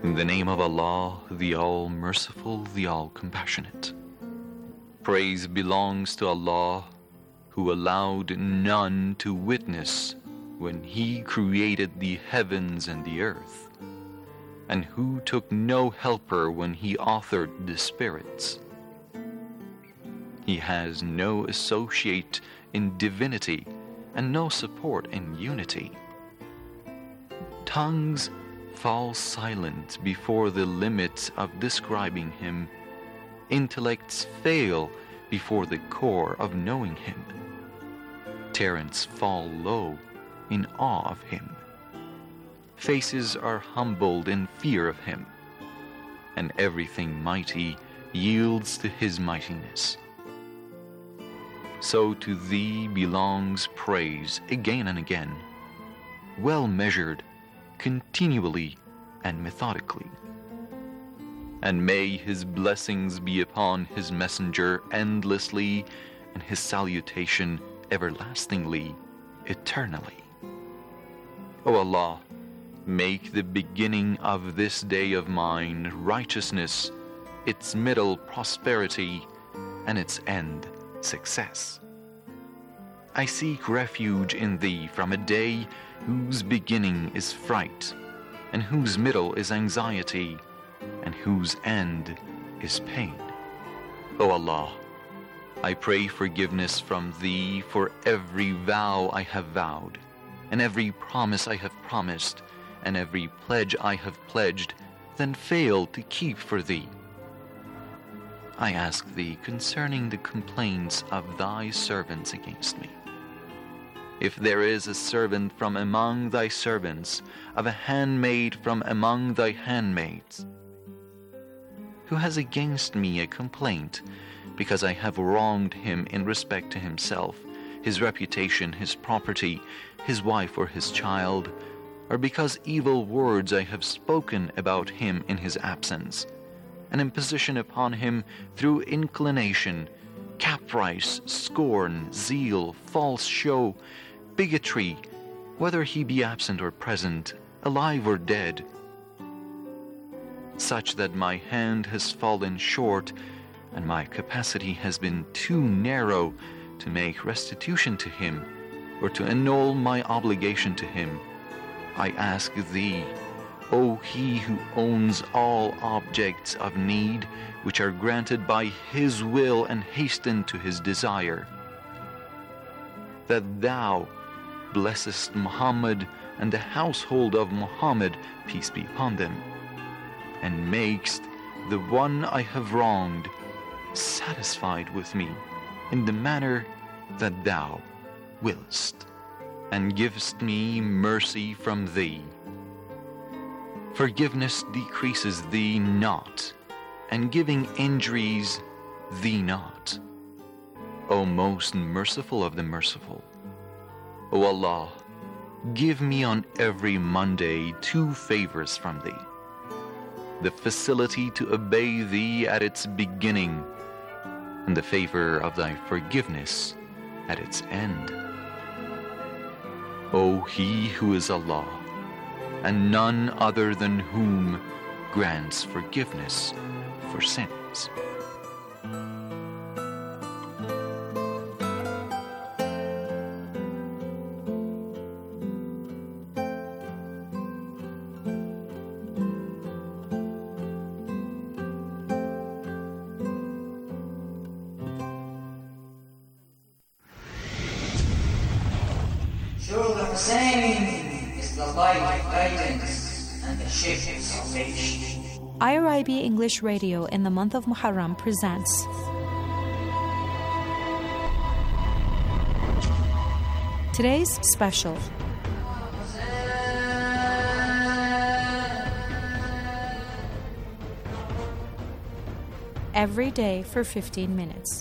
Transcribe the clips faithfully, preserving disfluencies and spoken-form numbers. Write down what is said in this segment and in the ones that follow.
In the name of Allah, the All-Merciful, the All-Compassionate. Praise belongs to Allah, who allowed none to witness when He created the heavens and the earth, and who took no helper when He authored the spirits. He has no associate in divinity and no support in unity. Tongues fall silent before the limit of describing Him. Intellects fail before the core of knowing Him. Parents fall low in awe of Him. Faces are humbled in fear of Him, and everything mighty yields to His mightiness. So to Thee belongs praise again and again, well measured, continually and methodically. And may His blessings be upon His messenger endlessly, and His salutation everlastingly, eternally. O Allah, make the beginning of this day of mine righteousness, its middle prosperity, and its end success. I seek refuge in Thee from a day whose beginning is fright, and whose middle is anxiety, and whose end is pain. O Allah, I pray forgiveness from Thee for every vow I have vowed, and every promise I have promised, and every pledge I have pledged, then failed to keep for Thee. I ask Thee concerning the complaints of Thy servants against me. If there is a servant from among Thy servants, of a handmaid from among Thy handmaids, who has against me a complaint, because I have wronged him in respect to himself, his reputation, his property, his wife or his child, or because evil words I have spoken about him in his absence, an imposition upon him through inclination, caprice, scorn, zeal, false show, bigotry, whether he be absent or present, alive or dead, such that my hand has fallen short and my capacity has been too narrow to make restitution to him or to annul my obligation to him, I ask Thee, O He who owns all objects of need which are granted by His will and hasten to His desire, that Thou blessest Muhammad and the household of Muhammad, peace be upon them, and makest the one I have wronged satisfied with me in the manner that Thou willest, and givest me mercy from Thee. Forgiveness decreases Thee not, and giving injuries Thee not. O most merciful of the merciful, O Allah, give me on every Monday two favors from Thee: the facility to obey Thee at its beginning, and the favor of Thy forgiveness at its end. O He who is Allah, and none other than whom grants forgiveness for sins. Sure, the same is the light of guidance and the ship of salvation. I R I B English Radio in the month of Muharram presents today's special. Every day for fifteen minutes.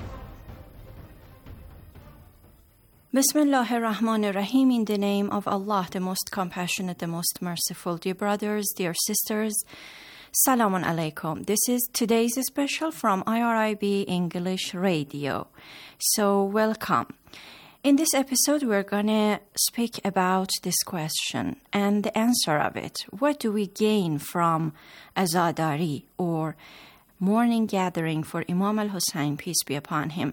Bismillah ar-Rahman ar-Rahim, in the name of Allah, the most compassionate, the most merciful. Dear brothers, dear sisters, Salamun alaikum. This is today's special from I R I B English Radio. So welcome. In this episode, we're going to speak about this question and the answer of it. What do we gain from Azadari, or mourning gathering for Imam al-Hussein, peace be upon him?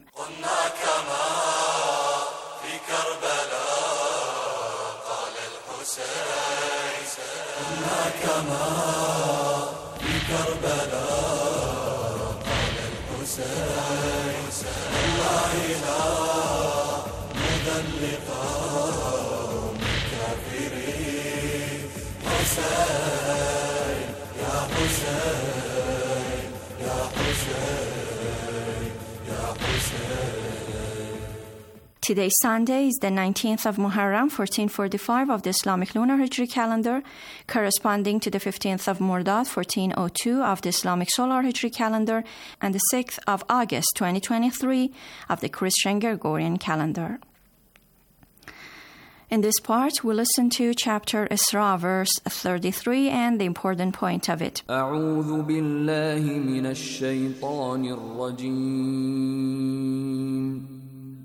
Today, Sunday, is the nineteenth of Muharram, fourteen forty-five of the Islamic lunar Hijri calendar, corresponding to the fifteenth of Mordad, fourteen oh two of the Islamic solar Hijri calendar, and the sixth of August, twenty twenty-three of the Christian Gregorian calendar. In this part, we'll listen to chapter Isra, verse thirty-three, and the important point of it. أعوذ بالله من الشيطان الرجيم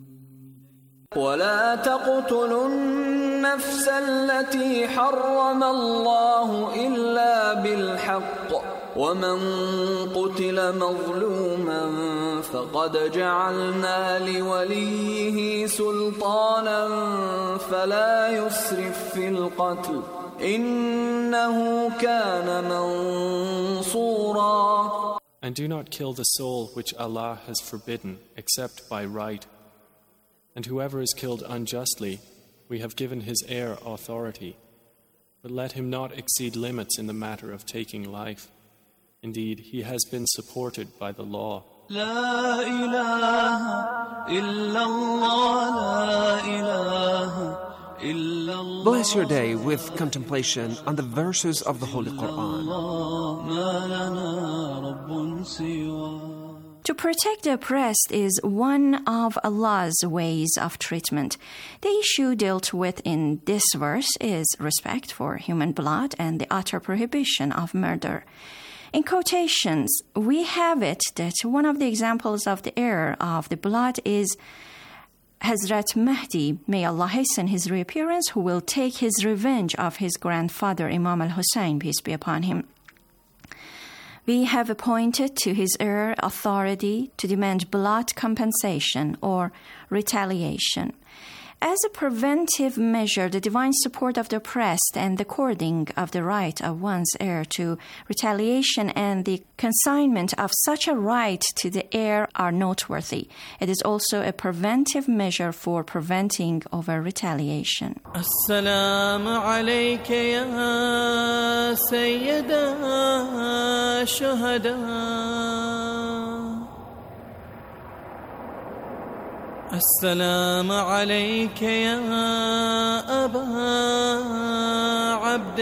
ولا تقتلوا النفس التي حرم الله إلا بالحق ومن قتل مظلوما فقد جعلنا لوليه سلطانا فلا يسرف في القتل إنه كان منصورا. And do not kill the soul which Allah has forbidden except by right. And whoever is killed unjustly, we have given his heir authority. But let him not exceed limits in the matter of taking life. Indeed, he has been supported by the law. لا إله إلا الله لا إله إلا الله. Bless your day with contemplation on the verses of the Holy Quran. ما لنا رب سواه. To protect the oppressed is one of Allah's ways of treatment. The issue dealt with in this verse is respect for human blood and the utter prohibition of murder. In quotations, we have it that one of the examples of the error of the blood is Hazrat Mahdi, may Allah hasten his reappearance, who will take his revenge of his grandfather Imam al-Hussein, peace be upon him. We have appointed to his heir authority to demand blood compensation or retaliation. As a preventive measure, the divine support of the oppressed and the according of the right of one's heir to retaliation and the consignment of such a right to the heir are noteworthy. It is also a preventive measure for preventing over retaliation. السلام عليك يا سيدة الشهداء السلام عليك يا أبا عبد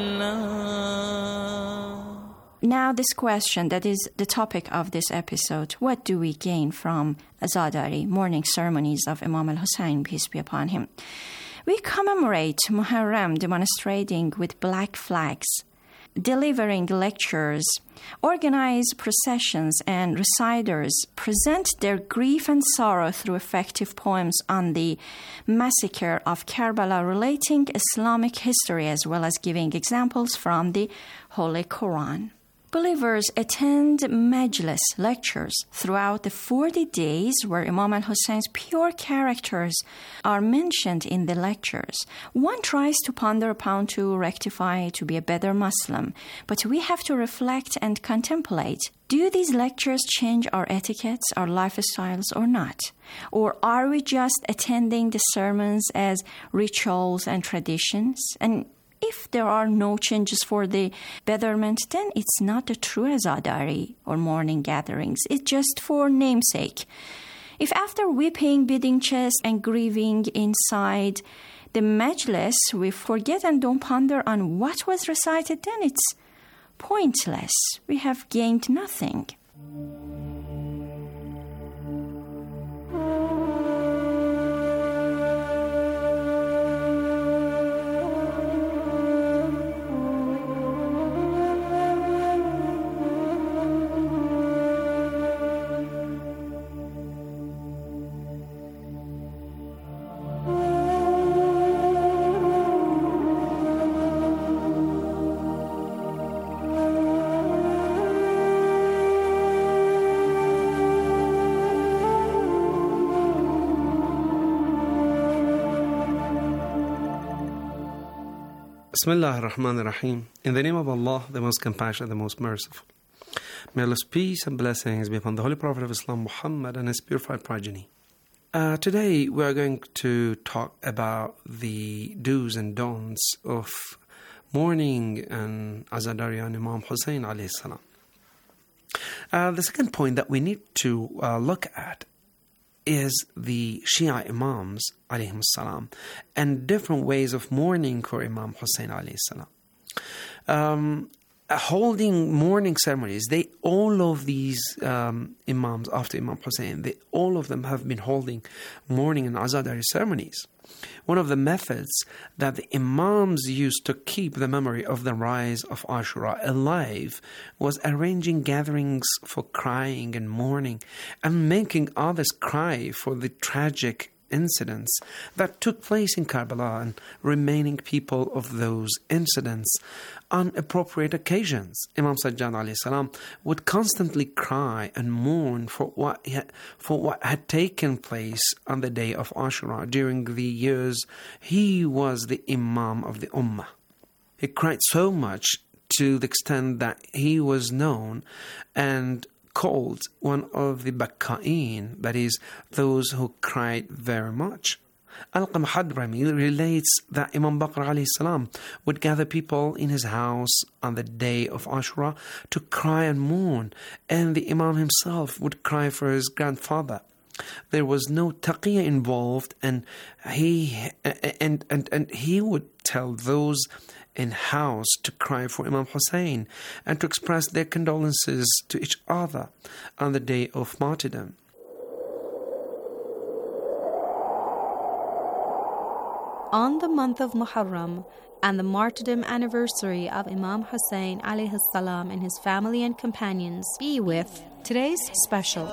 الله. Now this question that is the topic of this episode. What do we gain from Azadari, mourning ceremonies of Imam al-Hussein, peace be upon him? We commemorate Muharram demonstrating with black flags, delivering lectures, organize processions, and reciters present their grief and sorrow through effective poems on the massacre of Karbala, relating Islamic history as well as giving examples from the Holy Quran. Believers attend majlis lectures throughout the forty days where Imam al-Hussein's pure characters are mentioned in the lectures. One tries to ponder upon to rectify to be a better Muslim, but we have to reflect and contemplate. Do these lectures change our etiquettes, our lifestyles, or not? Or are we just attending the sermons as rituals and traditions? And if there are no changes for the betterment, then it's not a true Azadari or mourning gatherings. It's just for namesake. If after weeping, beating chest, and grieving inside the majlis, we forget and don't ponder on what was recited, then it's pointless. We have gained nothing. Bismillah ar-Rahman ar-Rahim. In the name of Allah, the most compassionate, the most merciful. May Allah's peace and blessings be upon the Holy Prophet of Islam, Muhammad, and his purified progeny. Uh, today, we are going to talk about the do's and don'ts of mourning and azadari on Imam Hussein alayhi salam. Uh, the second point that we need to uh, look at is the Shia Imams alayhim salam and different ways of mourning for Imam Hussein alayhi salam. Um, holding mourning ceremonies, they all of these um, Imams after Imam Hussein, they all of them have been holding mourning and azadari ceremonies. One of the methods that the Imams used to keep the memory of the rise of Ashura alive was arranging gatherings for crying and mourning and making others cry for the tragic incidents that took place in Karbala and remaining people of those incidents on appropriate occasions. Imam Sajjad alayhi salam would constantly cry and mourn for what had, for what had taken place on the day of Ashura during the years he was the Imam of the Ummah. He cried so much to the extent that he was known and called one of the Bakka'in, that is, those who cried very much. Alqam Hadrami relates that Imam Baqir alayhi salam would gather people in his house on the day of Ashura to cry and mourn, and the Imam himself would cry for his grandfather. There was no taqiyya involved, and he and, and, and he would tell those in house to cry for Imam Hussein and to express their condolences to each other on the day of martyrdom. On the month of Muharram and the martyrdom anniversary of Imam Hussein alayhi salam and his family and companions, be with today's special.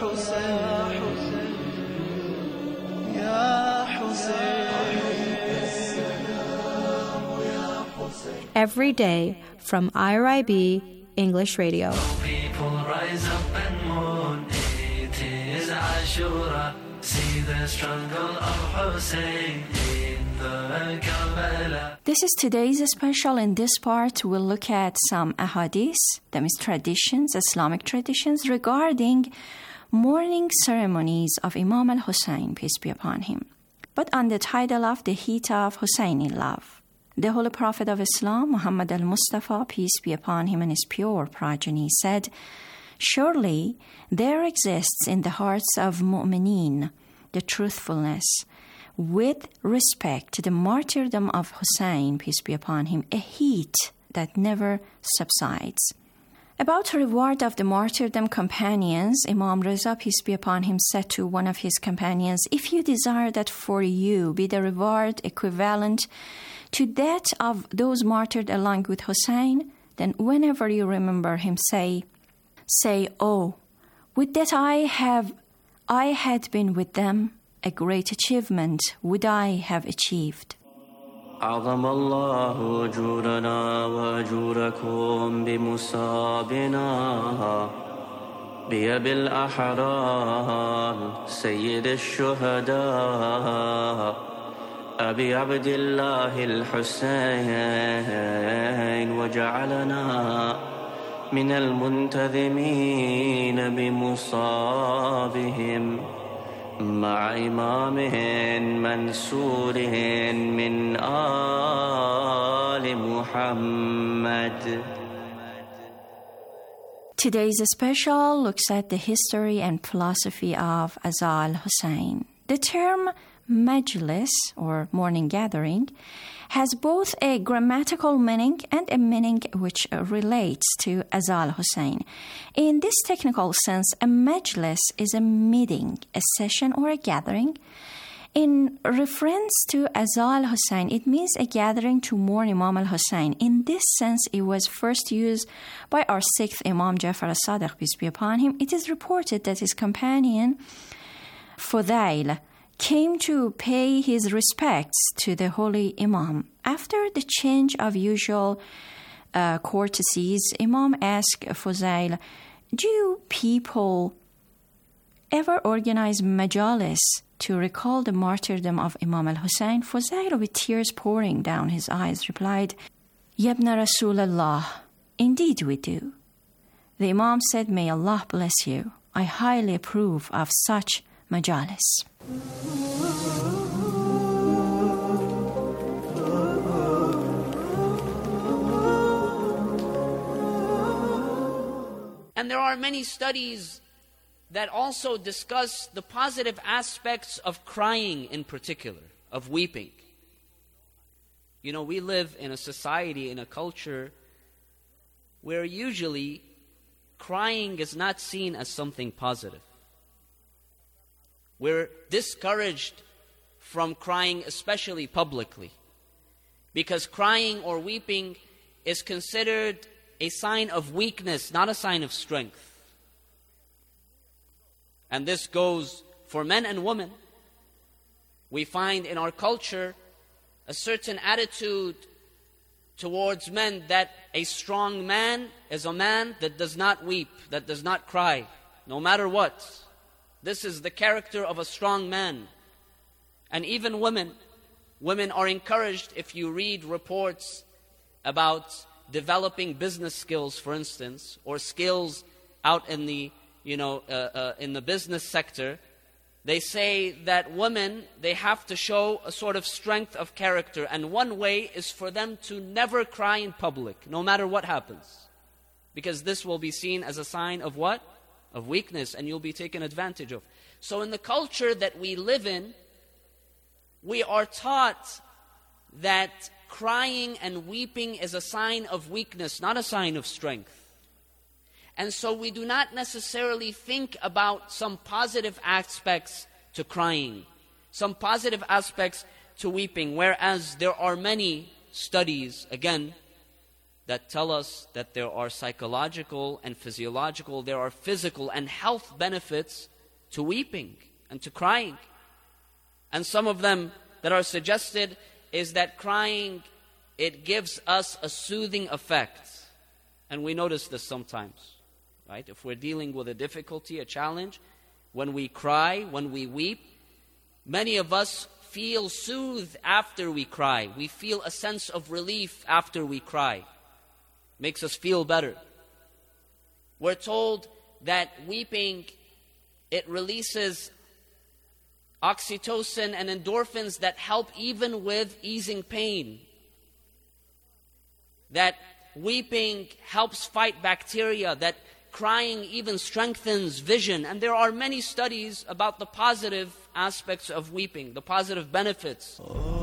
Every day from I R I B English Radio. People rise up and mourn. It is Ashura. See the struggle of Hussein in the Karbala. This is today's special. In this part, we'll look at some ahadith, that means traditions, Islamic traditions, regarding mourning ceremonies of Imam al-Hussein, peace be upon him, but on the title of The Heat of Husseini Love. The Holy Prophet of Islam, Muhammad al-Mustafa, peace be upon him and his pure progeny, said, "Surely there exists in the hearts of mu'mineen the truthfulness with respect to the martyrdom of Hussein, peace be upon him, a heat that never subsides." About the reward of the martyrdom companions, Imam Reza, peace be upon him, said to one of his companions, "If you desire that for you be the reward equivalent to that of those martyred along with Hussein, then whenever you remember him, say, say, oh, would that I have, I had been with them, a great achievement would I have achieved." أعظم الله أجورنا وأجوركم بمصابنا بأبي الأحرار سيد الشهداء أبي عبد الله الحسين وجعلنا من المنتظمين بمصابهم مع إمام منصور من آل محمد. Today's special looks at the history and philosophy of Azal Hussein. The term majlis, or morning gathering, has both a grammatical meaning and a meaning which relates to Azal Hussein. In this technical sense, a majlis is a meeting, a session, or a gathering. In reference to Azal Hussein, it means a gathering to mourn Imam al-Hussein. In this sense, it was first used by our sixth Imam Jafar as-Sadiq, peace be upon him. It is reported that his companion Fudail came to pay his respects to the holy Imam. After the change of usual uh, courtesies, Imam asked Fudail, "Do you people ever organize majalis to recall the martyrdom of Imam al-Hussein, Fuzail, with tears pouring down his eyes, replied, Yabna Rasulallah, indeed we do. The Imam said, May Allah bless you. I highly approve of such majalis. And there are many studies that also discuss the positive aspects of crying in particular, of weeping. You know, we live in a society, in a culture, where usually crying is not seen as something positive. We're discouraged from crying, especially publicly, because crying or weeping is considered a sign of weakness, not a sign of strength. And this goes for men and women. We find in our culture a certain attitude towards men that a strong man is a man that does not weep, that does not cry, no matter what. This is the character of a strong man. And even women, women are encouraged, if you read reports about developing business skills, for instance, or skills out in the, you know, uh, uh, in the business sector, they say that women, they have to show a sort of strength of character, and one way is for them to never cry in public, no matter what happens, because this will be seen as a sign of what? Of weakness, and you'll be taken advantage of. So in the culture that we live in, we are taught that crying and weeping is a sign of weakness, not a sign of strength. And so we do not necessarily think about some positive aspects to crying, some positive aspects to weeping, whereas there are many studies, again, that tell us that there are psychological and physiological, there are physical and health benefits to weeping and to crying. And some of them that are suggested is that crying, it gives us a soothing effect. And we notice this sometimes, right? If we're dealing with a difficulty, a challenge, when we cry, when we weep, many of us feel soothed after we cry. We feel a sense of relief after we cry. Makes us feel better. We're told that weeping, it releases oxytocin and endorphins that help even with easing pain. That weeping helps fight bacteria, that crying even strengthens vision. And there are many studies about the positive aspects of weeping, the positive benefits.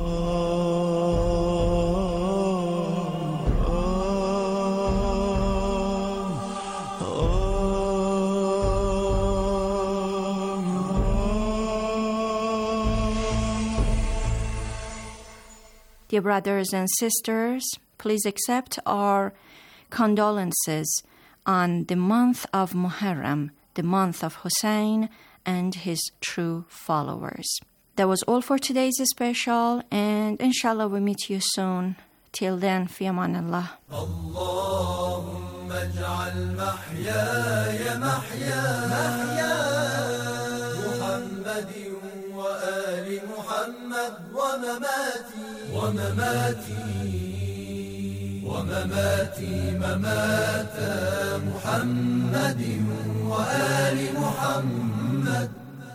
Dear brothers and sisters, please accept our condolences on the month of Muharram, the month of Hussein and his true followers. That was all for today's special, and inshallah we meet you soon. Till then, fi amanillah. Allahumma ij'al mahyaya mahya Muhammadin wa ali Muhammad wa mamati ومماتي ومماتي ممات محمد وآل محمد.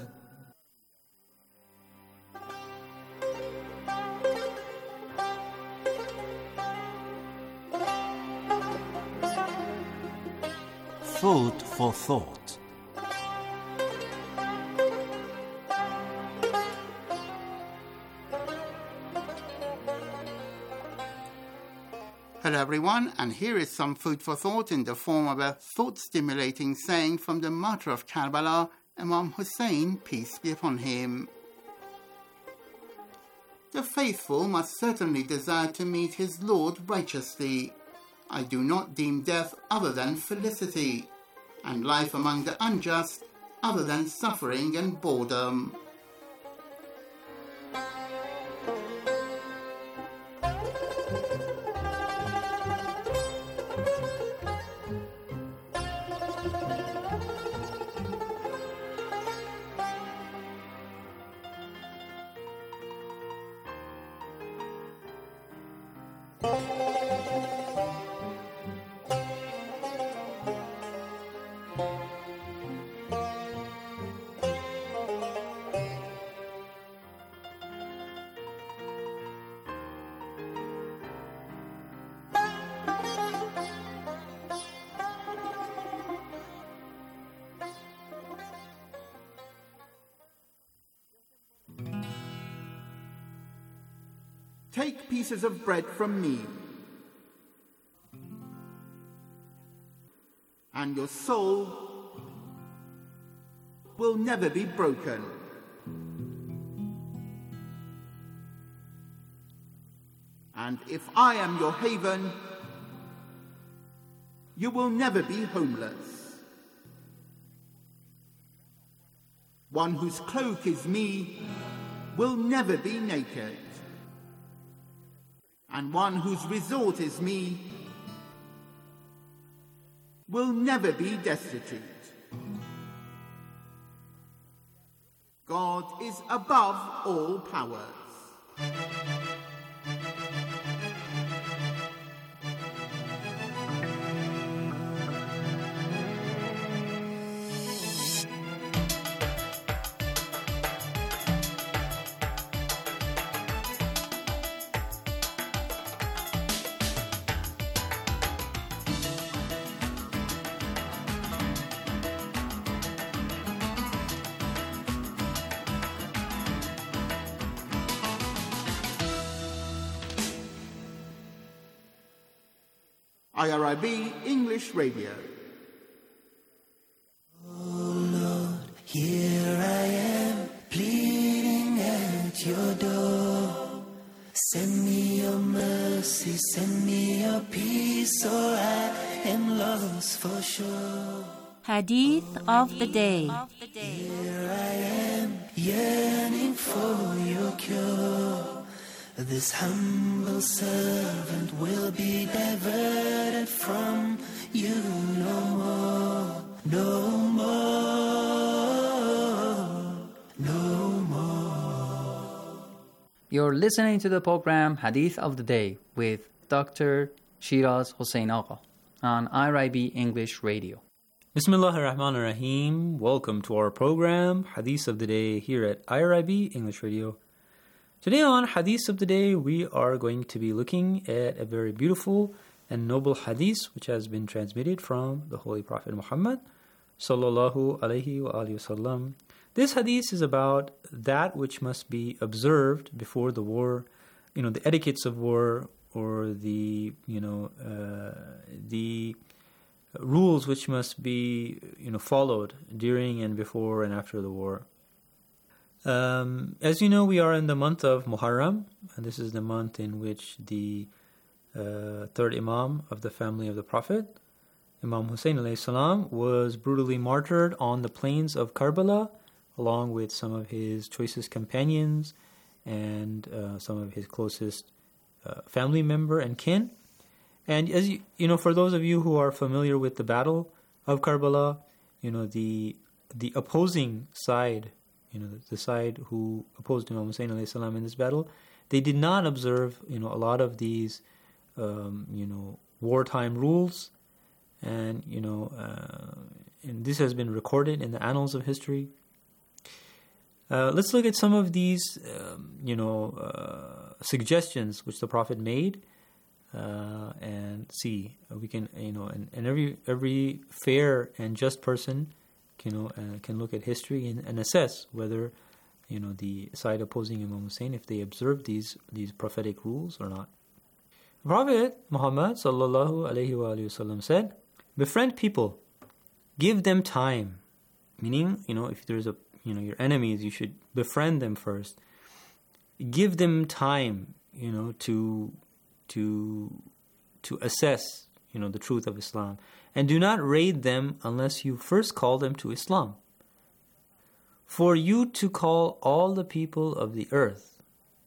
Food for thought. Hello everyone, and here is some food for thought in the form of a thought-stimulating saying from the martyr of Karbala, Imam Hussein, peace be upon him. The faithful must certainly desire to meet his Lord righteously. I do not deem death other than felicity, and life among the unjust other than suffering and boredom. Take pieces of bread from me, and your soul will never be broken. And if I am your haven, you will never be homeless. One whose cloak is me will never be naked. And one whose resort is me will never be destitute. God is above all powers. I R I B English Radio. Oh Lord, here I am, pleading at your door. Send me your mercy, send me your peace, or I am lost for sure. Hadith of the Day. Here I am, yearning for your cure. This humble servant will be diverted from you no more, no more, no more. You're listening to the program Hadith of the Day with Doctor Shiraz Hossein Agha on I R I B English Radio. Bismillah ar-Rahman ar-Rahim. Welcome to our program Hadith of the Day here at I R I B English Radio. Today on Hadith of the Day, we are going to be looking at a very beautiful and noble hadith which has been transmitted from the Holy Prophet Muhammad sallallahu alaihi wa alihi wasallam. This hadith is about that which must be observed before the war, you know, the etiquettes of war, or the, you know, uh, the rules which must be, you know, followed during and before and after the war. Um, as you know, we are in the month of Muharram, and this is the month in which the uh, third Imam of the family of the Prophet, Imam Hussein alayhi salam, was brutally martyred on the plains of Karbala, along with some of his choicest companions and uh, some of his closest uh, family member and kin. And as you, you know, for those of you who are familiar with the battle of Karbala, you know, the the opposing side, you know, the side who opposed Imam Hussein alayhi salam in this battle, they did not observe, you know, a lot of these, um, you know, wartime rules, and you know, uh, and this has been recorded in the annals of history. Uh, let's look at some of these, um, you know, uh, suggestions which the Prophet made, uh, and see uh, we can, you know, and, and every every fair and just person, you know, uh, can look at history and, and assess whether, you know, the side opposing Imam Hussein, if they observe these these prophetic rules or not. The Prophet Muhammad sallallahu alaihi wasallam said, "Befriend people, give them time." Meaning, you know, if there's a, you know, your enemies, you should befriend them first. Give them time, you know, to to to assess, you know, the truth of Islam. And do not raid them unless you first call them to Islam. For you to call all the people of the earth,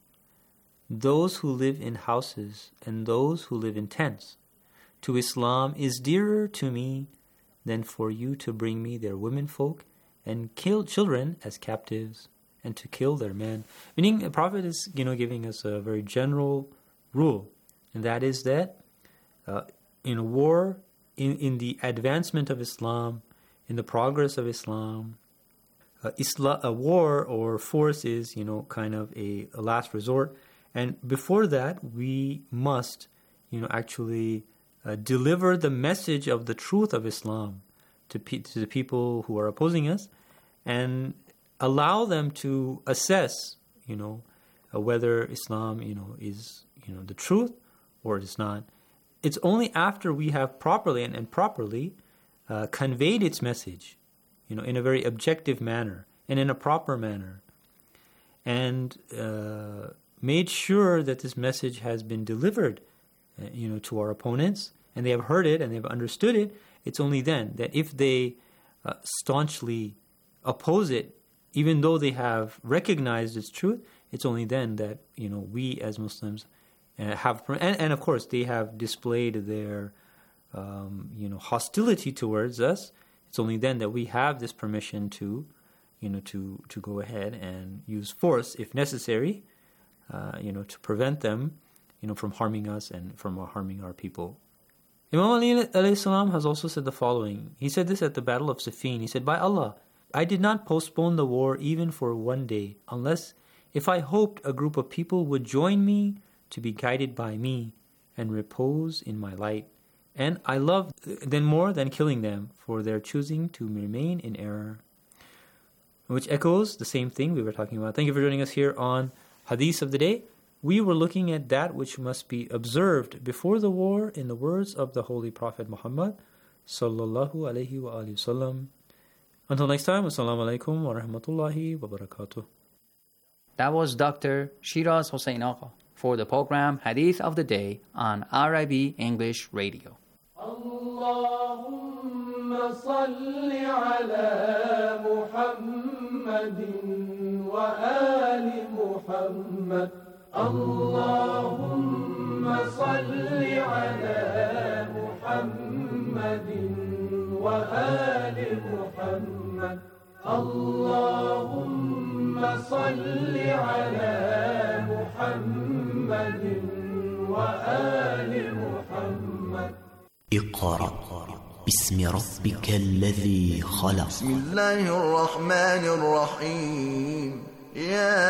those who live in houses and those who live in tents, to Islam is dearer to me than for you to bring me their womenfolk and kill children as captives and to kill their men. Meaning, the Prophet is, you know, giving us a very general rule and that is that uh, in a war, in, in the advancement of Islam, in the progress of Islam, uh, Islam, a war or force is, you know, kind of a, a last resort. And before that, we must, you know, actually uh, deliver the message of the truth of Islam to, pe- to the people who are opposing us, and allow them to assess, you know, uh, whether Islam, you know, is, you know, the truth or it is not. It's only after we have properly and, and properly uh, conveyed its message, you know, in a very objective manner and in a proper manner, and uh, made sure that this message has been delivered, uh, you know, to our opponents, and they have heard it and they've understood it. It's only then that if they uh, staunchly oppose it, even though they have recognized its truth, it's only then that, you know, we as Muslims uh, have, and, and of course they have displayed their, um, you know, hostility towards us. It's only then that we have this permission to, you know, to, to go ahead and use force if necessary, uh, you know, to prevent them, you know, from harming us and from harming our people. Imam Ali alayhi salam has also said the following. He said this at the Battle of Siffin. He said, "By Allah, I did not postpone the war even for one day, unless if I hoped a group of people would join me to be guided by me and repose in my light. And I loved them more than killing them for their choosing to remain in error." Which echoes the same thing we were talking about. Thank you for joining us here on Hadith of the Day. We were looking at that which must be observed before the war in the words of the Holy Prophet Muhammad sallallahu alayhi wa alihi wasallam. Until next time, assalamu alaikum wa rahmatullahi wa barakatuh. That was Doctor Shiraz Hossein Agha for the program Hadith of the Day on R I B English Radio. Allahumma salli ala Muhammadin wa ali Muhammad. Allahumma salli ala Muhammadin wa ali Muhammad. Allahumma salli ala Muhammadin wa ali Muhammad. اقرأ باسم ربك الذي خلق. بسم الله الرحمن الرحيم. يا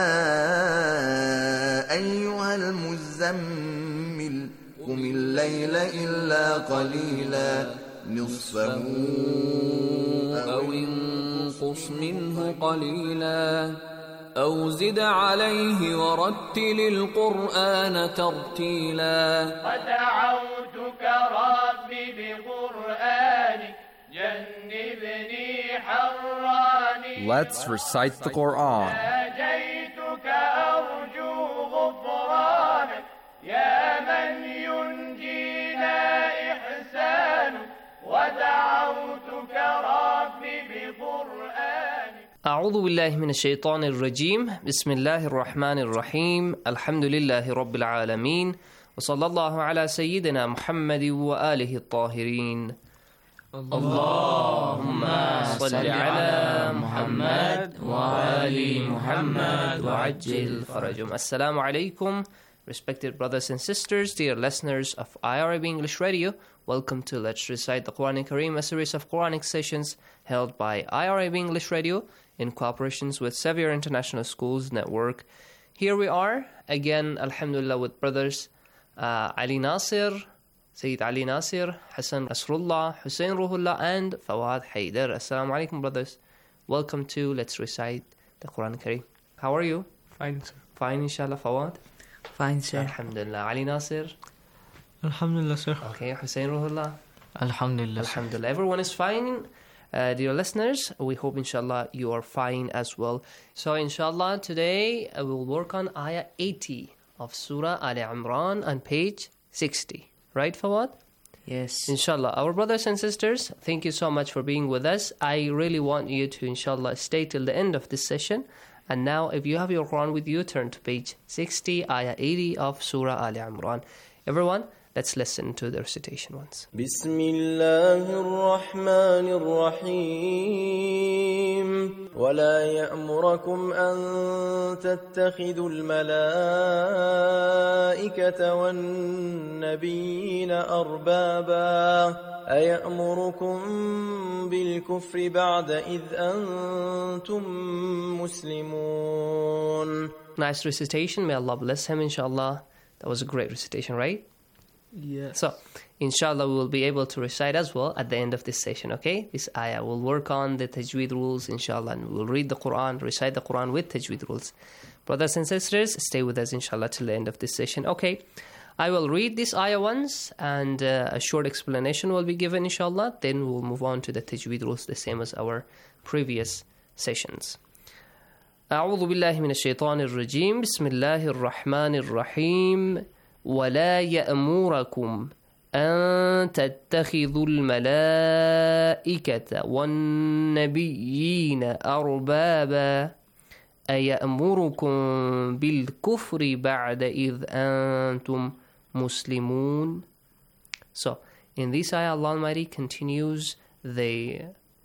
أيها المزمل قم الليل إلا قليلا نصفه أو انقص منه قليلا أو زد عليه ورتل القرآن ترتيلا ودعوتك ربي بقرآنك جنبني حراني. Let's recite the Quran. ناجيتك أرجو غفرانك يا من ينجينا إحسانك ودعوتك ربي بقرآنك. أعوذ بالله من الشيطان الرجيم. بسم الله الرحمن الرحيم. الحمد لله رب العالمين وصلى الله على سيدنا محمد وآله الطاهرين. اللهم صل على محمد وآل محمد وعجل فرجهم. Assalamu alaikum, respected brothers and sisters, dear listeners of I R I B English Radio. Welcome to Let's Recite the Quran Kareem, a series of Quranic sessions held by I R I B English Radio in cooperation with Xavier International Schools Network. Here we are again, alhamdulillah, with brothers uh, Ali Nasir, Sayyid Ali Nasir, Hassan Asrullah, Hussein Ruhullah, and Fawad Haider. Assalamu alaikum, brothers. Welcome to Let's Recite the Quran Kareem. How are you? Fine, sir. Fine, inshallah, Fawad? Fine, sir. Alhamdulillah. Ali Nasir? Alhamdulillah, sir. Okay, Hussein Ruhullah? Alhamdulillah. Alhamdulillah. Everyone is fine. Uh, dear listeners, we hope inshallah you are fine as well. So inshallah today uh, we'll work on ayah eighty of Surah Al Imran on page sixty. Right, Fawad? Yes. Inshallah. Our brothers and sisters, thank you so much for being with us. I really want you to inshallah stay till the end of this session. And now if you have your Quran with you, turn to page sixty, ayah eighty of Surah Al Imran. Everyone, Let's listen to the recitation once. بسم الله الرحمن الرحيم ولا يأمركم أن تتخذوا الملائكة والنبيين أربابا أيأمركم بالكفر بعد إذ أنتم مسلمون. Nice recitation. May Allah bless him, inshallah. That was a great recitation, right? Yeah. So, inshallah, we will be able to recite as well at the end of this session, okay? This ayah. We'll work on the tajweed rules, inshallah, and we'll read the Quran, recite the Quran with tajweed rules. Brothers and sisters, stay with us, inshallah, till the end of this session. Okay, I will read this ayah once, and uh, a short explanation will be given, inshallah. Then we'll move on to the tajweed rules, the same as our previous sessions. أعوذ بالله من الشيطان الرجيم بسم الله الرحمن الرحيم ولا يأمركم أن تتخذوا الملائكة والنبيين أربابا أيأمركم بالكفر بعد إذ أنتم مسلمون. So, in this ayah, Allah Almighty continues the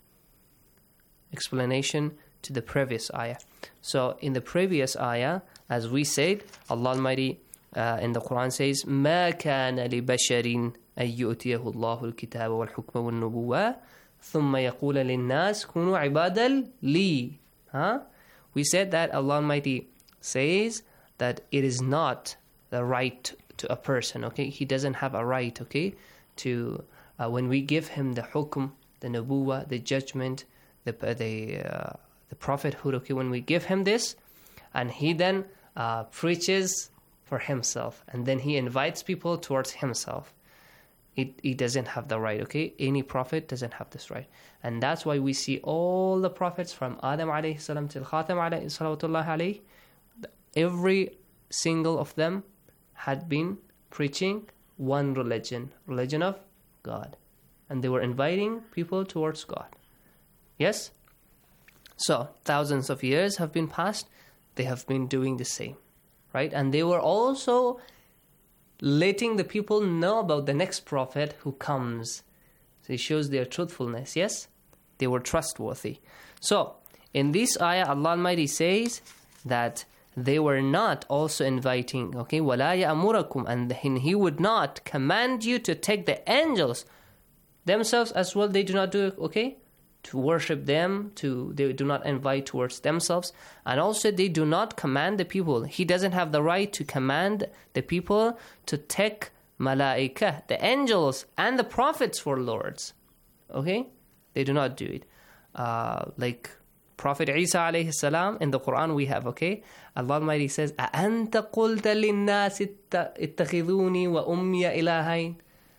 explanation to the previous ayah. So, in the previous ayah, as we said, Allah Almighty Uh, in the Quran says ما كان لبشر أن يؤتيه الله الكتاب والحكم والنبوة ثم يقول للناس كونوا عبادا لي. Huh? We said that Allah Almighty says that it is not the right to a person, okay? He doesn't have a right, okay, to uh, when we give him the hukm, the nubuwa, the judgment, the the uh, the prophethood, okay, when we give him this, and he then uh, preaches for himself, and then he invites people towards himself. He, he doesn't have the right, okay? Any prophet doesn't have this right. And that's why we see all the prophets from Adam alayhi salam till Khatam alayhi salawatullah alayhi, every single of them had been preaching one religion, religion of God. And they were inviting people towards God. Yes? So, thousands of years have been passed, they have been doing the same. Right? And they were also letting the people know about the next prophet who comes. So it shows their truthfulness, yes? They were trustworthy. So, in this ayah, Allah Almighty says that they were not also inviting, okay? وَلَا يَأْمُرَكُمْ, and He would not command you to take the angels themselves as well. They do not do it, okay? To worship them, to they do not invite towards themselves, and also they do not command the people. He doesn't have the right to command the people to take malaika, the angels, and the prophets for lords. Okay, they do not do it. Uh, like Prophet Isa alayhi salam in the Quran we have. Okay, Allah Almighty says, "أَأَنْتَ قُلْتَ لِلنَّاسِ اتَّخِذُونِي وَأُمِّيَ إِلَهَيْنِ."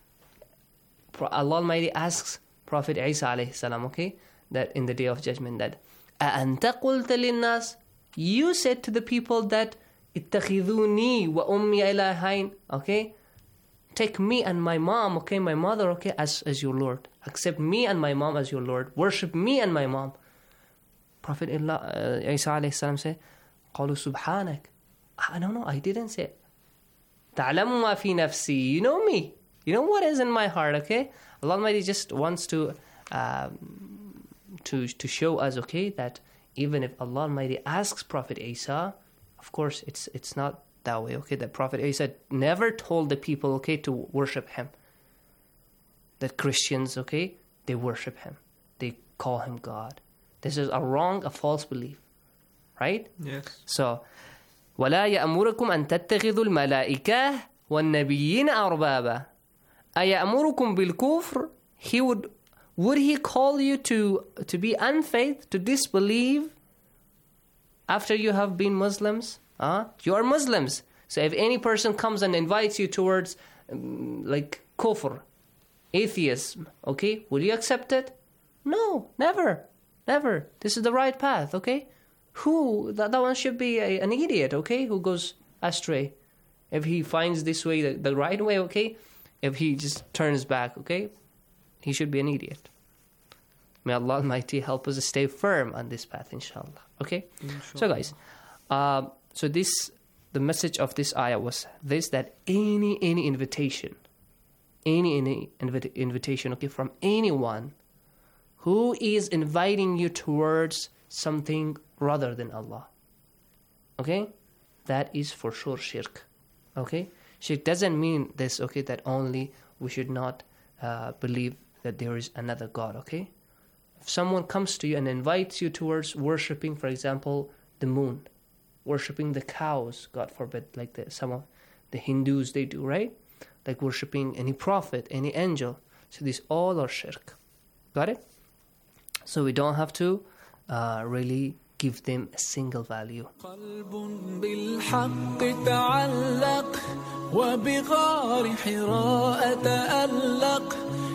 Allah Almighty asks Prophet Isa alayhi salam, okay, that in the day of judgment, that أَأَنْتَ قُلْتَ لِلنَّاسِ, you said to the people that اتَّخِذُونِي وَأُمِّيَ إِلَهَيْنِ, okay, take me and my mom, okay, my mother, okay, as, as your Lord. Accept me and my mom as your Lord. Worship me and my mom. Prophet uh, Isa alayhi salam said, قَالُوا سُبْحَانَكَ. Ah, no, no, I didn't say it. تَعْلَمُ مَا فِي نَفْسِي. You know me. You know what is in my heart, okay? Allah Almighty just wants to, um, to to show us, okay, that even if Allah Almighty asks Prophet Isa, of course, it's it's not that way, okay? That Prophet Isa never told the people, okay, to worship him. That Christians, okay, they worship him. They call him God. This is a wrong, a false belief, right? Yes. So, وَلَا يَأْمُرَكُمْ أَن تَتَّخِذُوا الْمَلَائِكَةَ وَالنَّبِيِّينَ أَرْبَابًا أَيَأْمُرُكُمْ بِالْكُفْرِ. He would, would he call you to, to be unfaith, to disbelieve after you have been Muslims? Huh? You are Muslims. So if any person comes and invites you towards um, like kufr, atheism, okay, will you accept it? No, never, never. This is the right path, okay? Who, that, that one should be a, an idiot, okay, who goes astray. If he finds this way, the, the right way, okay, if he just turns back, okay, he should be an idiot. May Allah Almighty help us to stay firm on this path, inshallah. Okay? Inshallah. So guys, uh, so this, the message of this ayah was this, that any, any invitation, any, any invi- invitation, okay, from anyone who is inviting you towards something rather than Allah, okay, that is for sure shirk, okay. Shirk doesn't mean this, okay, that only we should not uh, believe that there is another God, okay. If someone comes to you and invites you towards worshipping, for example, the moon, worshipping the cows, God forbid, like the, some of the Hindus, they do, right? Like worshipping any prophet, any angel. So these all are shirk. Got it? So we don't have to uh, really give them a single value. قلب بالحق تعلق وبغار حراء تألق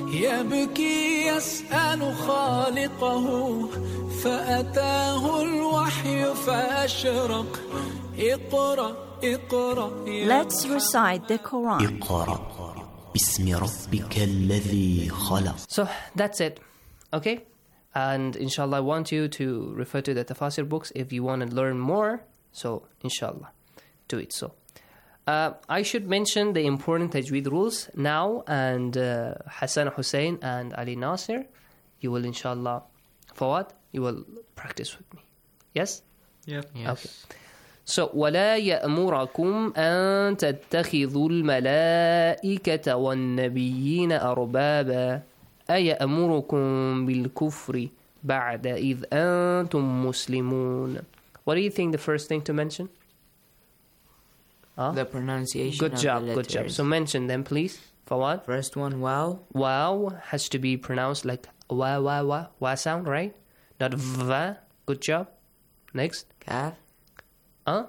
يبكي يسأل خالقه فأتاه الوحي فأشرق اقرأ اقرأ. Let's recite the Quran. اقرأ باسم ربك الذي خلق. So that's it. Okay? And inshallah, I want you to refer to the tafsir books if you want to learn more. So, inshallah, do it so. Uh, I should mention the important tajweed rules now, and uh, Hassan Hussein and Ali Nasir, you will inshallah, for what? You will practice with me. Yes? Yeah. Yes. Okay. So, وَلَا يَأْمُرَكُمْ أَن تَتَّخِذُوا الْمَلَائِكَةَ وَالنَّبِيِّينَ أَرْبَابًا أَيَأْمُرُكُمْ بِالْكُفْرِ بَعْدَ إِذْ أَنْتُمْ مُسْلِمُونَ. What do you think the first thing to mention? Huh? The pronunciation Good of job, the good job. letters. So mention them, please. For what? First one, wow. Wow has to be pronounced like wa wa wa wa sound, right? Not va. Good job. Next. Kaf. Huh?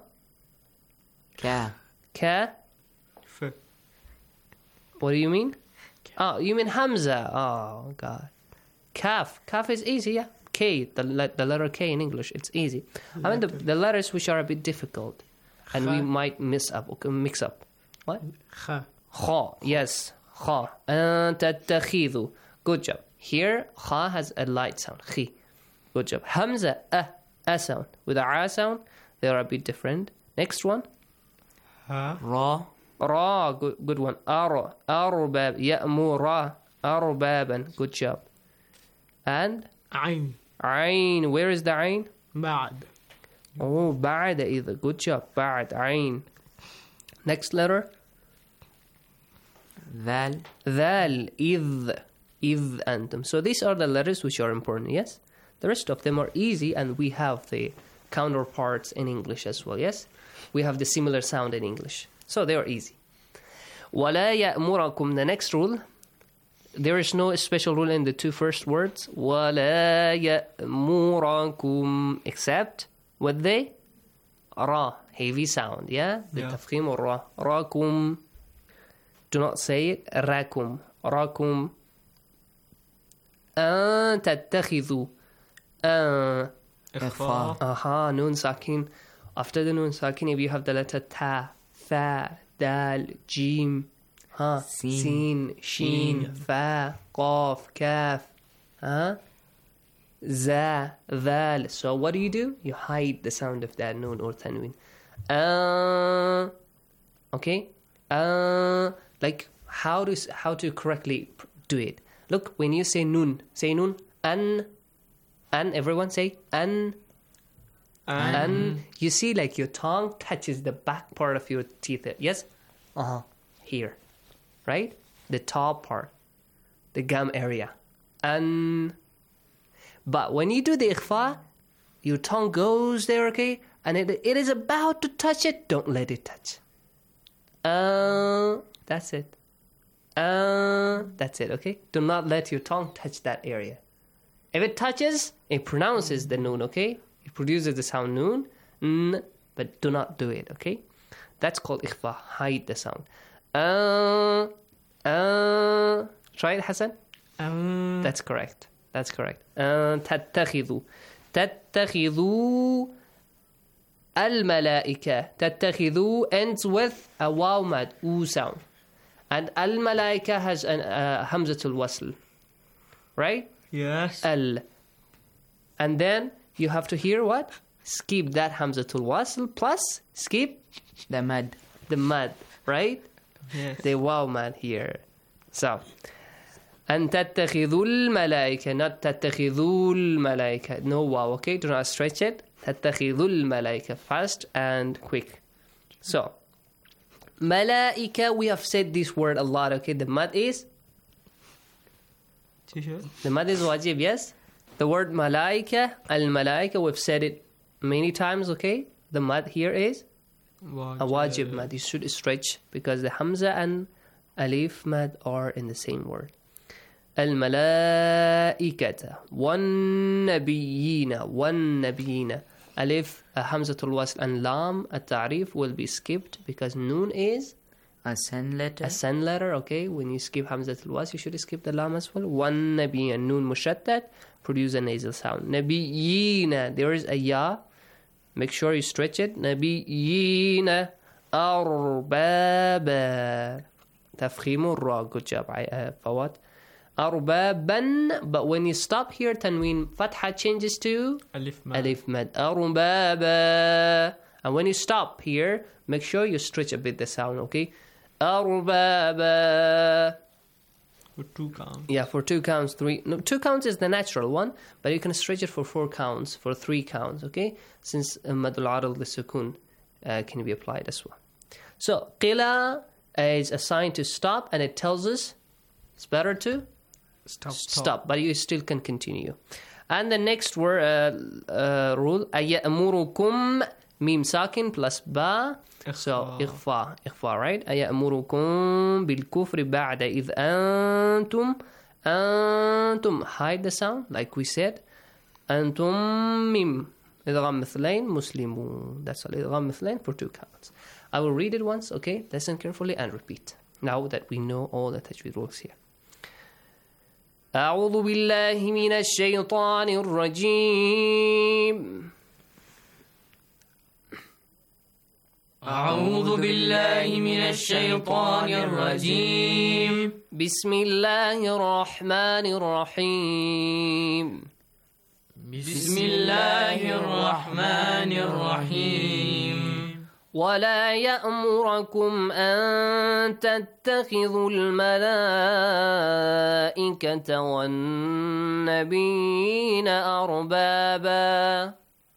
Ka. Ka. F. What do you mean? Oh, you mean Hamza. Oh, God. Kaf. Kaf is easy, yeah. K, the, le- the letter K in English, it's easy. I mean the, the letters which are a bit difficult and Kha. we might miss up, okay, mix up. What? Kha. Kha, yes. Kha. أن تتخذوا. Good job. Here, Kha has a light sound. Khi. Good job. Hamza, a, a sound. With a a sound, they are a bit different. Next one. Ha. Ra. Ra, good, good one. Ara, arbab, ya'mura, arbaban. Good job. And? Ain. Ain. Where is the Ain? Ba'd. Oh, ba'd either. Good job. Ba'd, Ain. Next letter. Val. Val, idh, idh, antum. So these are the letters which are important, yes? The rest of them are easy, and we have the counterparts in English as well, yes? We have the similar sound in English. So they are easy. وَلَا يَأْمُرَكُمْ. The next rule, there is no special rule in the two first words. وَلَا يَأْمُرَكُمْ. Except what they? Ra. Heavy sound, yeah? The Yeah. tafkhim or ra. Rakum. Do not say it. Rakum. Rakum. أن تتخذوا. أن. Ikhfa. Aha, noon sakin. After the noon sakin, if you have the letter ta, fa, dal, jim, ha, Sin. sin, shin, Shin. fa, qaf, kaf, ha, za, val. So what do you do? You hide the sound of that noon or tanween. Uh, okay? Uh, like how to s- how to correctly pr- do it. Look, when you say noon, say noon, an, an, everyone say an. An. And you see, like your tongue touches the back part of your teeth. Yes? Uh huh. Here. Right? The top part. The gum area. And. But when you do the ikhfa, your tongue goes there, okay? And it, it is about to touch it. Don't let it touch. Uh, that's it. Uh, that's it, okay? Do not let your tongue touch that area. If it touches, it pronounces the noon, okay? It produces the sound noon, n, but do not do it, okay? That's called ikhfa, hide the sound. Uh, uh, try it, Hassan. Um. That's correct. That's correct. Uh, تتخذوا. تتخذوا الملائكة. تتخذوا ends with a waw mad, oo sound. And al-malaika has an uh, hamzatul wasl. Right? Yes. Al. And then you have to hear what? Skip that hamzatul wasl plus skip The mad. the mad, right? Yes. The waw mad here. So, أن تتخذوا الملائكة, not تتخذوا الملائكة. No wow, okay? Do not stretch it. تتخذوا الملائكة. Fast and quick. So, malaika, we have said this word a lot, okay? The mad is? The mad is wajib, yes? The word malaika, al-malaika, we've said it many times, okay? The mad here is? Wajib. A wajib mad. You should stretch because the hamza and alif mad are in the same word. Al-malaikata, wan-nabiyina, wan-nabiyina. Alif, uh, hamzatul wasl and lam, at-ta'rif will be skipped because noon is? A send letter. A send letter, okay? When you skip hamzatul wasl, you should skip the lam as well. Wan-nabiyina, noon mushattat, produce a nasal sound. Nabiyina, there is a ya. Make sure you stretch it. Nabiyina arbaba. Tafkhimur ra. Good job, uh, Fawad. Arbaban. But when you stop here, tanween fatha changes to alif mad. Alif mad. Arbaba. And when you stop here, make sure you stretch a bit the sound, okay? Arbaba. For two counts. Yeah, for two counts, three. No, two counts is the natural one, but you can stretch it for four counts, for three counts, okay? Since madul adl, the sukun uh, can be applied as well. So, qila is assigned to stop, and it tells us it's better to stop, stop, stop but you still can continue. And the next word, uh, uh, rule, ayamurukum, mim sakin plus ba. So, إخفاء, إخفاء, right? أيأمركم بالكفر بعد إذ أنتم أنتم hide the sound, like we said. أنتم ميم إدغام مثلين مسلمون. That's all. إدغام مثلين for two counts. I will read it once, okay? Listen carefully and repeat. Now that we know all the tajweed rules here. أعوذ بالله من الشيطان الرجيم. أعوذ بالله من الشيطان الرجيم. بسم الله الرحمن الرحيم. بسم الله الرحمن الرحيم. ولا يأمركم أن تتخذوا الملائكة والنبيين أربابا.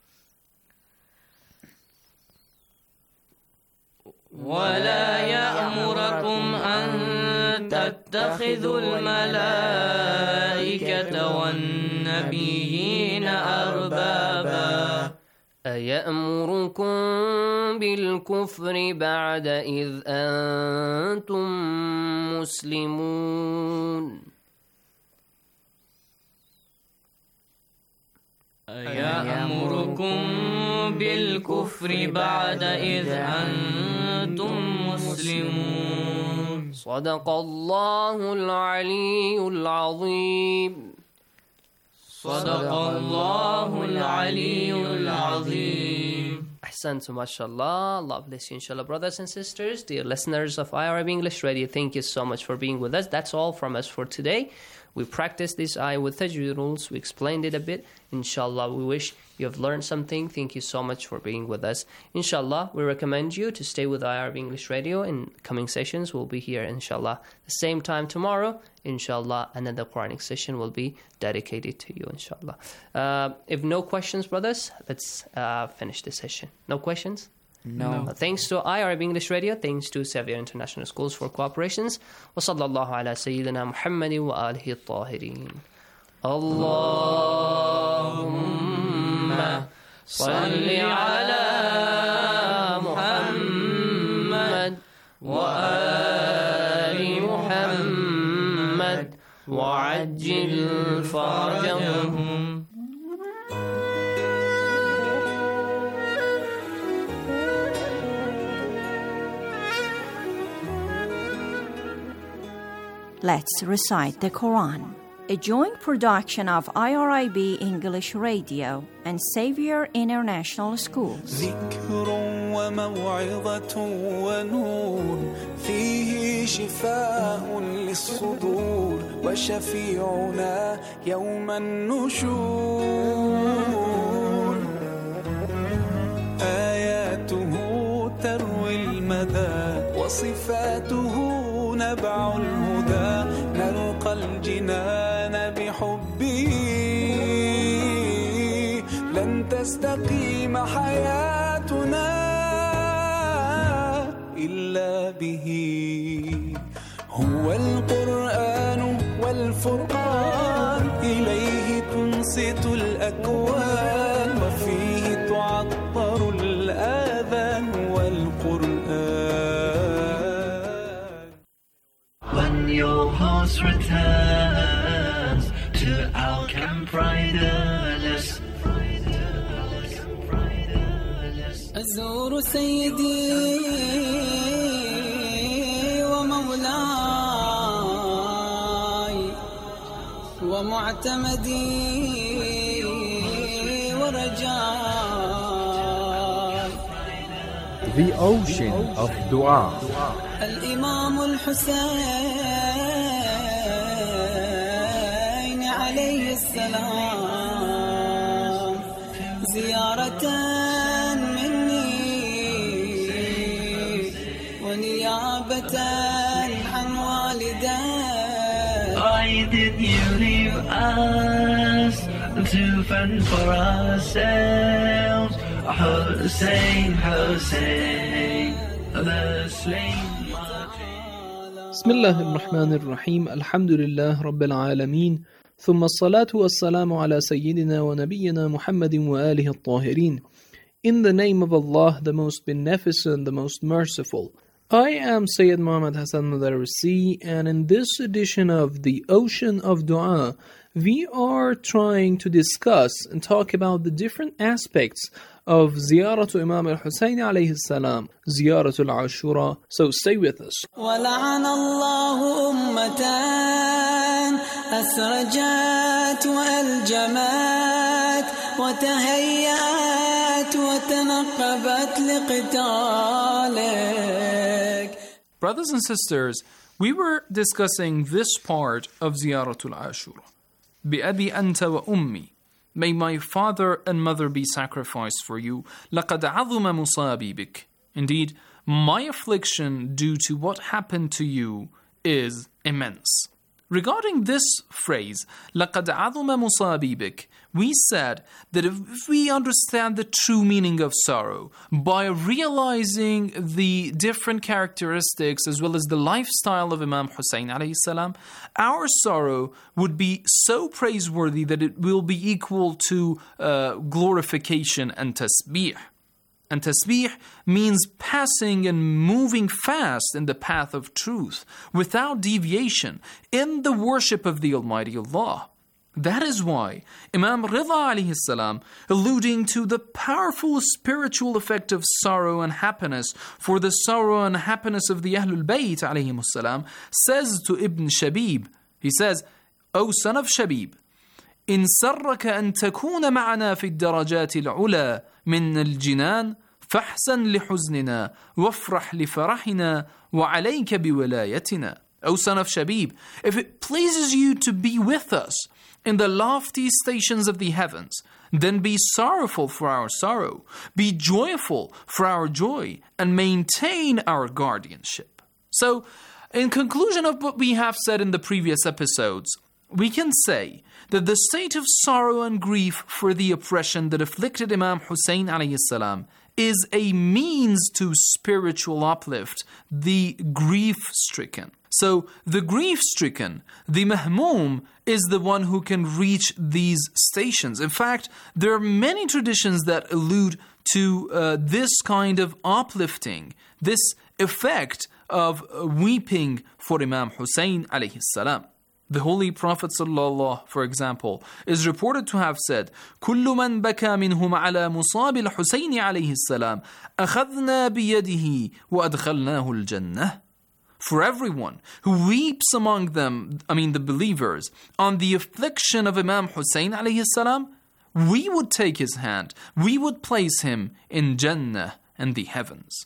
ولا يأمركم أن تتخذوا الملائكة والنبيين أربابا. أيأمركم بالكفر بعد إذ أنتم مسلمون. أيأمركم بالكفر بعد إذ أنتم مسلمون. صدق الله العلي العظيم. صدق الله العلي العظيم. Ahsantum, mashallah. Allah bless you, inshallah. Brothers and sisters, dear listeners of I R I B English Radio, thank you so much for being with us. That's all from us for today. We practiced this ayah with tajweed rules. We explained it a bit. Inshallah, we wish you have learned something. Thank you so much for being with us. Inshallah, we recommend you to stay with I R B English Radio. In coming sessions, we'll be here, inshallah, the same time tomorrow. Inshallah, another Quranic session will be dedicated to you, inshallah. Uh, if no questions, brothers, let's uh, finish the session. No questions? No. Uh, thanks to I R I B English Radio, thanks to Xavier International Schools for cooperations. Wa sallallahu ala sayyidina Muhammadin wa alihi at-tahirin. Allahumma salli ala Muhammad wa ali Muhammad wa ajjil farajahum. Let's recite the Quran. A joint production of I R I B English Radio and Xavier International Schools. ذكر وموعظة ونور فيه شفاء للصدور وشفيعنا يوم النشور آياته تروي المدى وصفاته نبع الهدى الجنان بحبه لن تستقيم حياتنا إلا به هو القرآن والفرقان إليه تنصت الأكوان وفيه تعطر الآذان والقرآن. When your horse returns to our camp riderless, أزور سيدي ومولاي ومعتمدي ورجاي The ocean of dua. الإمام الحسين عليه السلام زيارة عن والدي. Why did you leave us to fend for ourselves? Hussein, Hussein, the slain. بسم الله الرحمن الرحيم. الحمد لله رب العالمين، ثم الصلاة والسلام على سيدنا ونبينا محمد وآله الطاهرين. In the name of Allah, the most beneficent, the most merciful. I am Sayyid Muhammad Hassan Madarisi, and in this edition of The Ocean of Dua, we are trying to discuss and talk about the different aspects of Ziyaratu Imam al-Husayn alayhi salam, Ziyaratu al-Ashura. So stay with us. وَلَعَنَ اللَّهُ أُمَّةً أَسْرَجَتْ وَأَلْجَمَتْ وَتَهَيَّأَتْ وَتَنَقَّبَتْ لِقِتَالِكَ. Brothers and sisters, we were discussing this part of Ziyaratul Ashura. بِأَبِي أَنْتَ وَأُمِّي. May my father and mother be sacrificed for you. لَقَدْ عَظُمَ مُصَابِي بِكَ. Indeed, my affliction due to what happened to you is immense. Regarding this phrase, لَقَدْ عَظُمَ مُصَابِي بِكَ, we said that if we understand the true meaning of sorrow by realizing the different characteristics as well as the lifestyle of Imam Hussein alayhi salam, our sorrow would be so praiseworthy that it will be equal to uh, glorification and tasbih. And tasbih means passing and moving fast in the path of truth, without deviation, in the worship of the Almighty Allah. That is why Imam Rida alayhi salam, alluding to the powerful spiritual effect of sorrow and happiness for the sorrow and happiness of the Ahlul Bayt alayhi salam, says to Ibn Shabib, he says, O son of Shabib, إن سرك أن تكون معنا في الدرجات العلى من الجنان فاحزن لحزننا وافرح لفرحنا وعليك بولايتنا. O son of Shabib, if it pleases you to be with us in the lofty stations of the heavens, then be sorrowful for our sorrow, be joyful for our joy, and maintain our guardianship. So, in conclusion of what we have said in the previous episodes, we can say that the state of sorrow and grief for the oppression that afflicted Imam Hussein alayhi salam is a means to spiritual uplift the grief-stricken. So the grief-stricken, the mahmoom, is the one who can reach these stations. In fact, there are many traditions that allude to uh, this kind of uplifting, this effect of weeping for Imam Hussein alayhi salam. The Holy Prophet sallallahu, for example, is reported to have said, كل من بكى منهم على مصاب الحسين عليه السلام أخذنا بيده وأدخلناه الجنة. For everyone who weeps among them, I mean the believers, on the affliction of Imam Hussein alayhi salam, we would take his hand, we would place him in Jannah and the heavens.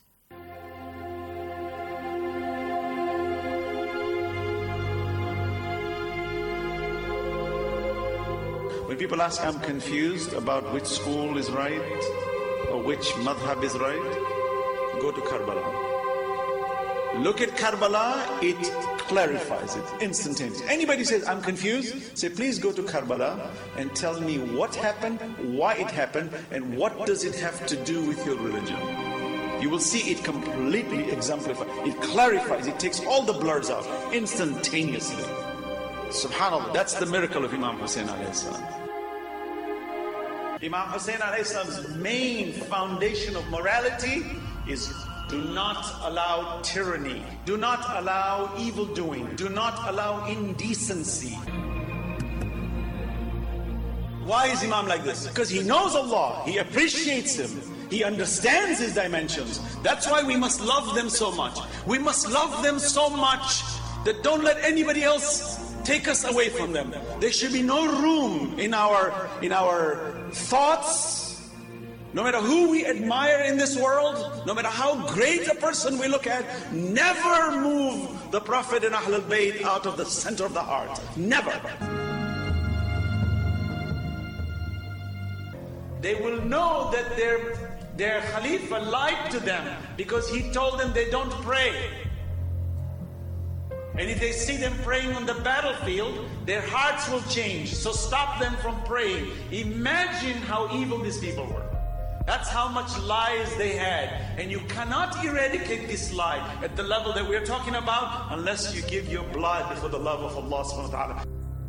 When people ask, I'm confused about which school is right or which madhab is right, go to Karbala. Look at Karbala, it clarifies it instantaneously. Anybody says, I'm confused, say, please go to Karbala and tell me what happened, why it happened, and what does it have to do with your religion. You will see it completely exemplified. It clarifies, it takes all the blurs out instantaneously. SubhanAllah, that's the miracle of Imam Hussein alayhi salam. Imam Hussein alayhi salam's main foundation of morality is do not allow tyranny. Do not allow evil doing. Do not allow indecency. Why is Imam like this? Because he knows Allah. He appreciates Him. He understands His dimensions. That's why we must love them so much. We must love them so much that don't let anybody else take us away from them. There should be no room in our, in our thoughts. No matter who we admire in this world, no matter how great a person we look at, never move the Prophet and Ahlul Bayt out of the center of the heart. Never. They will know that their, their Khalifa lied to them because he told them they don't pray. And if they see them praying on the battlefield, their hearts will change. So stop them from praying. Imagine how evil these people were. That's how much lies they had. And you cannot eradicate this lie at the level that we're talking about unless you give your blood for the love of Allah subhanahu wa ta'ala.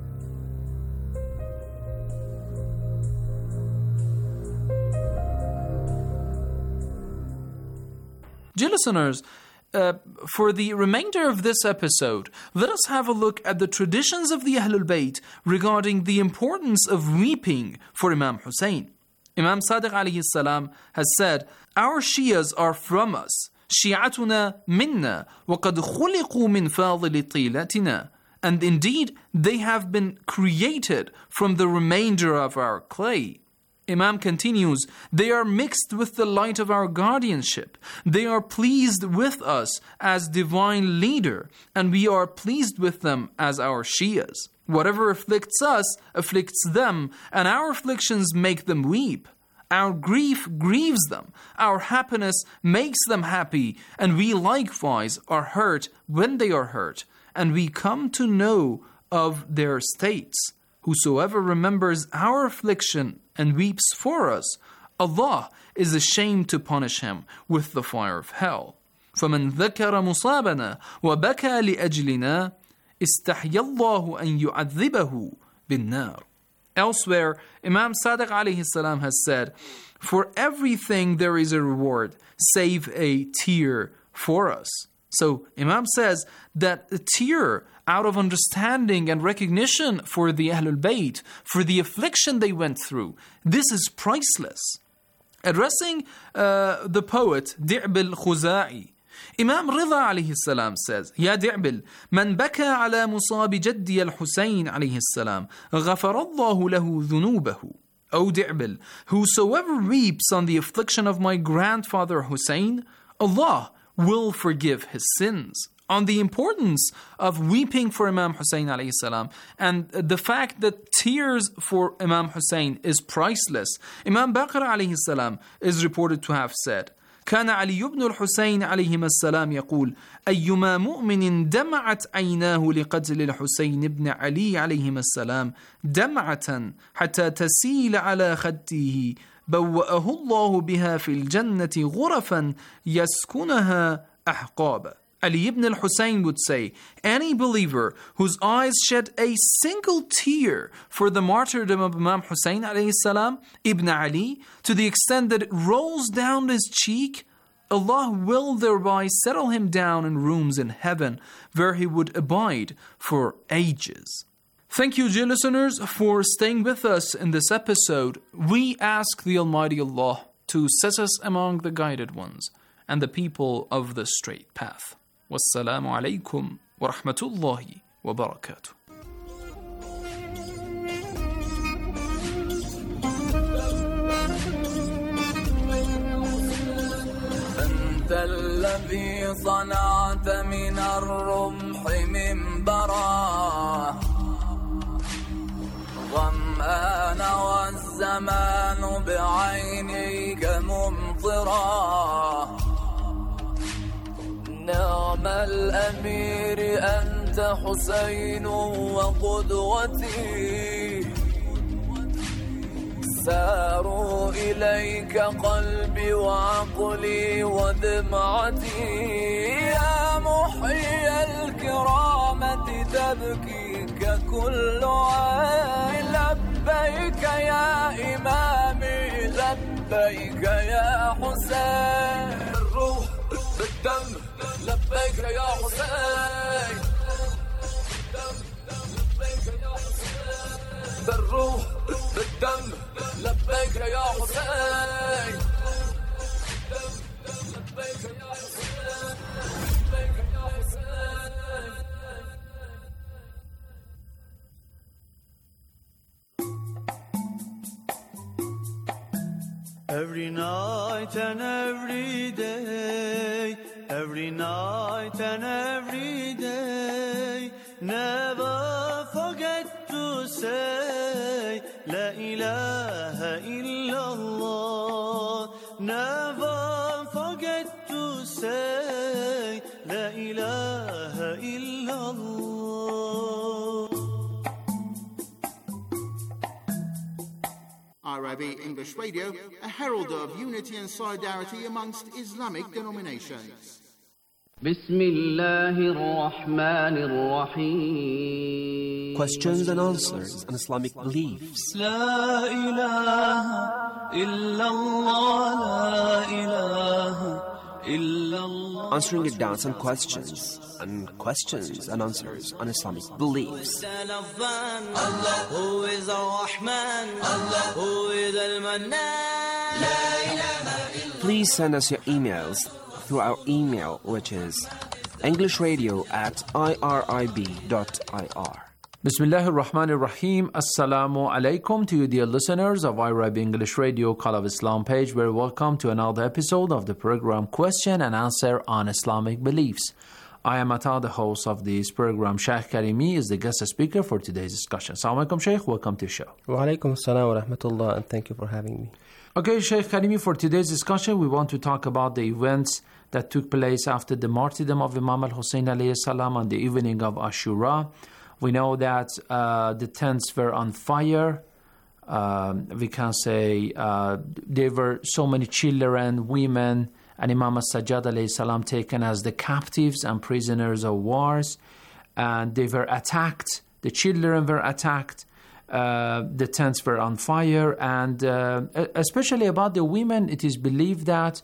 Dear listeners, uh, for the remainder of this episode, let us have a look at the traditions of the Ahlul Bayt regarding the importance of weeping for Imam Hussein. Imam Sadiq alayhi salam has said, our Shias are from us. Shi'atuna minna wa qad khuliqu min fadili tilatina. And indeed, they have been created from the remainder of our clay. Imam continues, they are mixed with the light of our guardianship. They are pleased with us as divine leader, and we are pleased with them as our Shias. Whatever afflicts us afflicts them, and our afflictions make them weep. Our grief grieves them. Our happiness makes them happy, and we likewise are hurt when they are hurt, and we come to know of their states. Whosoever remembers our affliction and weeps for us, Allah is ashamed to punish him with the fire of hell. فَمَنْ ذَكَرَ مُصَابَنَا وَبَكَى لِأَجْلِنَا استحيا الله أن يعذبه بالنار. Elsewhere, Imam Sadiq alayhi salam has said, for everything there is a reward, save a tear for us. So Imam says that a tear out of understanding and recognition for the Ahlul Bayt, for the affliction they went through, this is priceless. Addressing uh, the poet Di'b al-Khuza'i, Imam Rida alayhi salam says, Ya Di'bil, man baka ala musab jaddi al-Husayn alayhi salam, ghafarallahu lahu dhunubahu. O Di'bil, whosoever weeps on the affliction of my grandfather Hussein, Allah will forgive his sins. On the importance of weeping for Imam Hussein alayhi salam and the fact that tears for Imam Hussein is priceless, Imam Baqir alayhi salam is reported to have said, كان علي بن الحسين عليهما السلام يقول أيما مؤمن دمعت عيناه لقتل الحسين بن علي عليهما السلام دمعة حتى تسيل على خده بوأه الله بها في الجنة غرفا يسكنها أحقابا. Ali ibn al-Husayn would say, any believer whose eyes shed a single tear for the martyrdom of Imam Hussein alayhi salam, Ibn Ali, to the extent that it rolls down his cheek, Allah will thereby settle him down in rooms in heaven where he would abide for ages. Thank you, dear listeners, for staying with us in this episode. We ask the Almighty Allah to set us among the guided ones and the people of the straight path. Wassalamu alaikum wa rahmatullahi wa barakatuh. أنت الذي صنعت من الرمح منبرا ظمآن والزمان بعينيك ممطرا نعم زعم الأمير أنت حسين وقدوتي ساروا إليك قلبي وعقلي ودمعتي يا محيي الكرامة تبكيك كل عين لبيك يا إمامي لبيك يا حسين بالروح بالدم لبيك يا حسين بالروح بالدم لبيك يا حسين لبيك يا حسين لبيك يا حسين. Every night and every day, every night and every day, never forget to say La ilaha illallah. Never forget to say La ilaha illallah. R I B English Radio, a herald of unity and solidarity amongst Islamic denominations. بسم الله الرحمن الرحيم. Questions and answers on Islamic beliefs. لا إله إلا الله لا إله إلا الله. Answering your doubts and questions, and questions and answers on Islamic beliefs. Allah, who is Ar-Rahman, Allah, who is Al-Mannan. Please send us your emails through our email, which is englishradio at irib dot ir. Bismillah ar-Rahman ar-Rahim. Assalamu alaikum to you, dear listeners of I R I B English Radio Call of Islam page. Very welcome to another episode of the program Question and Answer on Islamic Beliefs. I am Ata, the host of this program. Sheikh Karimi is the guest speaker for today's discussion. Assalamu alaikum, Sheikh. Welcome to the show. Wa alaikum assalam wa rahmatullah, and thank you for having me. Okay, Sheikh Karimi, for today's discussion, we want to talk about the events that took place after the martyrdom of Imam al-Hussein alayhi salam on the evening of Ashura. We know that uh, the tents were on fire. Um, we can say uh, there were so many children, women, and Imam al-Sajjad alayhi salam taken as the captives and prisoners of wars. And they were attacked. The children were attacked. Uh, the tents were on fire. And uh, especially about the women, it is believed that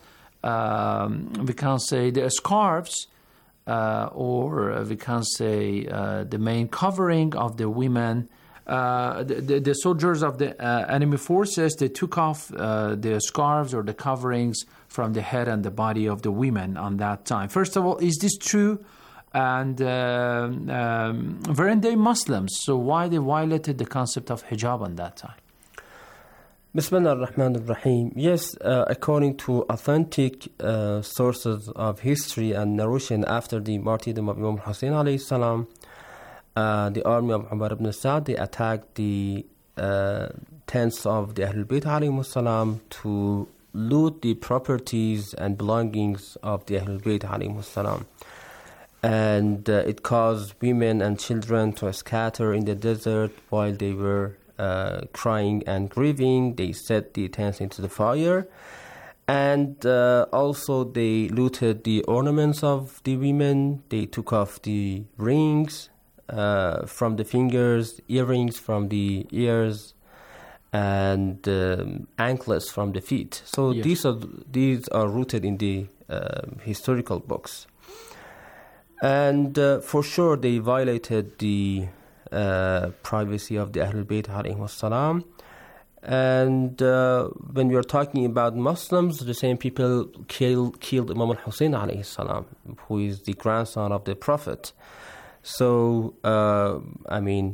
um, we can say the scarves Uh, or uh, we can say uh, the main covering of the women. Uh, the, the, the soldiers of the uh, enemy forces, they took off uh, the scarves or the coverings from the head and the body of the women on that time. First of all, is this true? And uh, um, weren't they Muslims? So why they violated the concept of hijab on that time? Bismillah ar-Rahman ar-Rahim. Yes, uh, according to authentic uh, sources of history and narration after the martyrdom of Imam Hussein alayhi salam, uh, the army of Umar ibn Sa'd, they attacked the uh, tents of the Ahlul Bayt alayhi salam to loot the properties and belongings of the Ahlul Bayt alayhi salam. And uh, it caused women and children to scatter in the desert while they were Uh, crying and grieving. They set the tents into the fire, and uh, also they looted the ornaments of the women. They took off the rings uh, from the fingers, earrings from the ears, and um, anklets from the feet. So yes. these are these are rooted in the uh, historical books, and uh, for sure they violated the Uh, privacy of the Ahlul Bayt alayhi salam. And uh, when we are talking about Muslims, the same people kill, killed Imam al-Hussein alayhi salam, who is the grandson of the Prophet. So, uh, I mean,